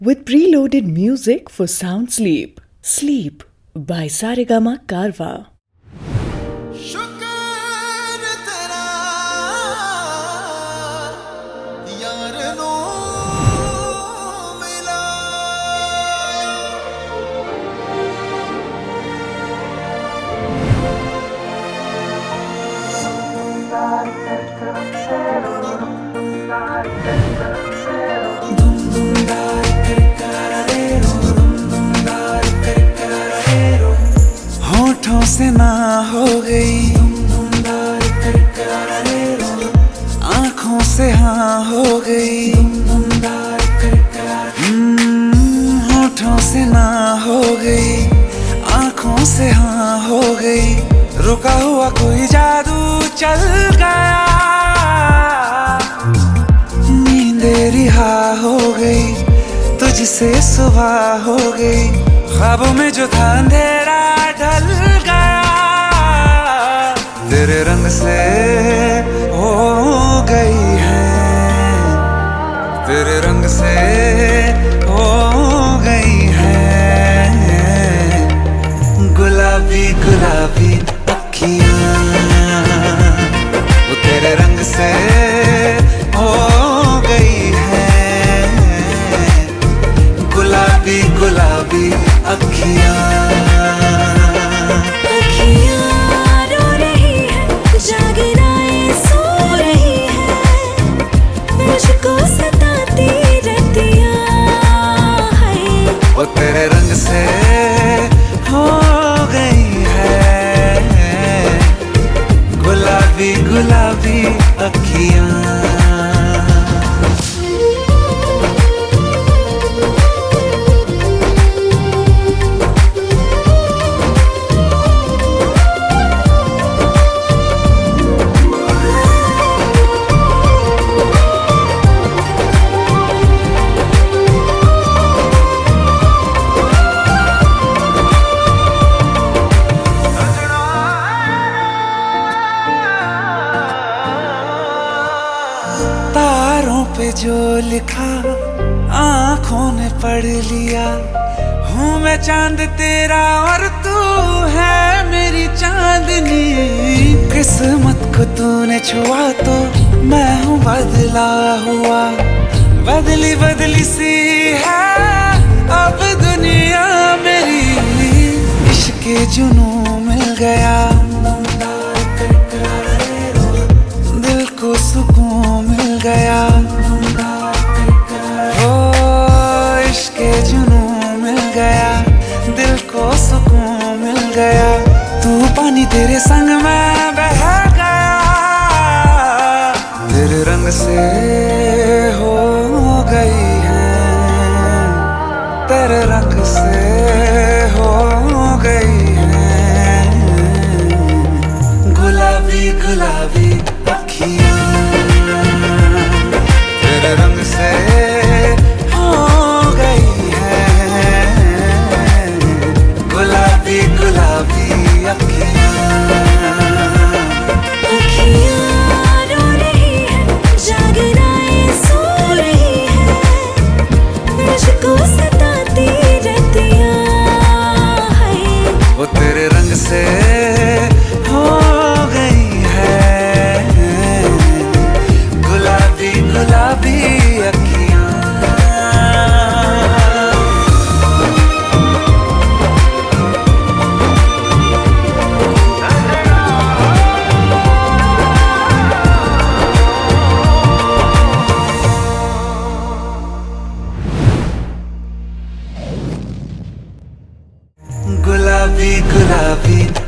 with preloaded music for sound sleep. Sleep by Saregama Karwa. होठों से ना हो गई, आँखों से हाँ हो गई, होठों से ना हो गई, आँखों से हाँ हो गई। रुका हुआ कोई जादू चल गया, नींदे रिहा हो गई, तुझसे सुबह हो गई। ख्वाबों में जो था अंधेरा ढल गया, तेरे रंग से हो गई है, तेरे रंग से हो गई है। गुलाबी गुलाबी अखियाँ वो तेरे रंग से हो गई है, गुलाबी गुलाबी अखियाँ। रो रही है, जागराएं सो रही है, मुझको सताती रतियाँ है, वो तेरे रंग से हो गई है, गुलाबी गुलाबी अखियाँ। तारों पे जो लिखा आँखों ने पढ़ लिया, हूँ मैं चांद तेरा और तू है मेरी चांदनी। किस्मत को तूने छुआ तो मैं हूँ बदला हुआ, बदली बदली सी है अब दुनिया मेरी। इश्क के जुनून मिल गया, दिल को सुकून मिल गया, हो इश्क के जुनून मिल गया, दिल को सुकून मिल गया। तू पानी तेरे संग में बह गया, तेरे रंग से हो गई है, तेरे रंग से हो गई है, गुलाबी गुलाबी अखियाँ तेरे रंग से हो गई है, गुलाबी गुलाबी अखियाँ। रो रही है, जागराएं सो रही है, मुझको सताती रतियाँ है, वो तेरे रंग से हो गई है, गुलाबी गुलाबी अखियाँ। गुलाबी गुलाबी